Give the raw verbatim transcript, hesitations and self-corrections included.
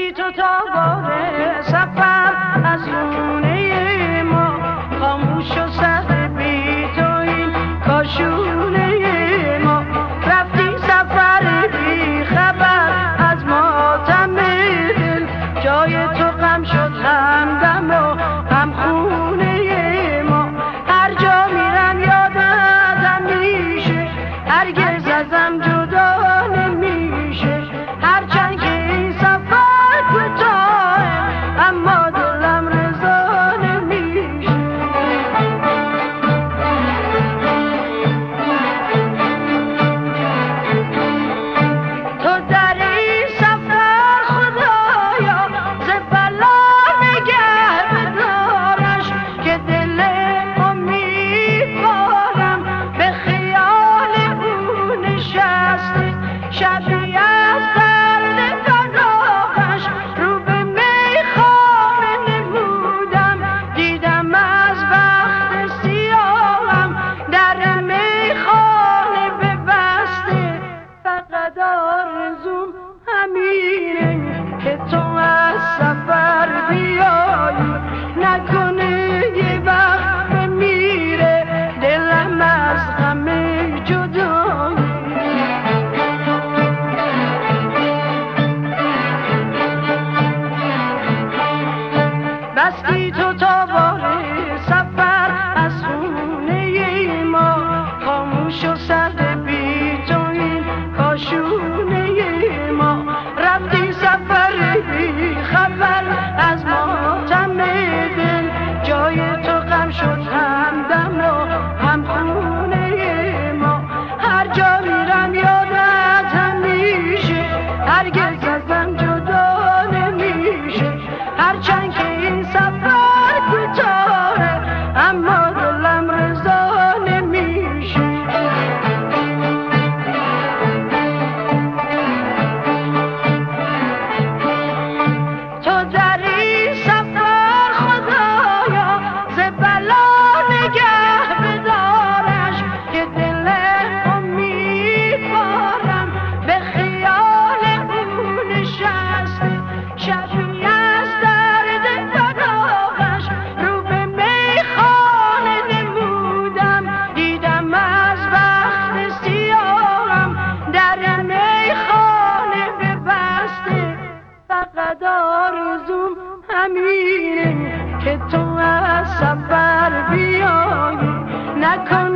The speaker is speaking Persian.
بستی تو تا باره سفر از خونه ما، خاموش و سرد بی تو این کاشونه ما. رفتی سفر بی خبر از ماتم دل، جای تو غم شد همدم و هم خونه ما. هر جا میرم یادم میشه، هرگز ازم جدا نمیشه. هرچند که این سفر کوتاهه اما دلم رضا نمیشه. تو در این سفر خدایا ز بلا نگه بدارش، که دل امیدوارم به خیال او نشسته. شبی از درد فراقش رو به میخانه نمودم، دیدم از وقت سیاهم در میخانه ببسته. فقط آرزوم همینه که تو از سفر بیایی، نکنه یه وقت بمیره دلم از غم جدایی. بستی تو تا باره سفر از خونه ما، خاموش و سرد بی تو این کاشونه ما. رفتی سفر بی خبر از ماتم دل، جای تو غم شد همدم و هم خونه ما. هر جا میرم یادت همیشه، هرگز ازم جدا نمیشه. هرچند که این سفر کوتاهه اما دلم رضا نمیشه. تو در این سفر خدایا ز بلا نگه بدارش، که دل امیدوارم به خیال او نشسته. شبی از درد فراقش رو به میخانه نمودم، دیدم از وقت سیاهم در میخانه ببسته. فقط آرزوم همینه که تو از سفر بیایی، نکن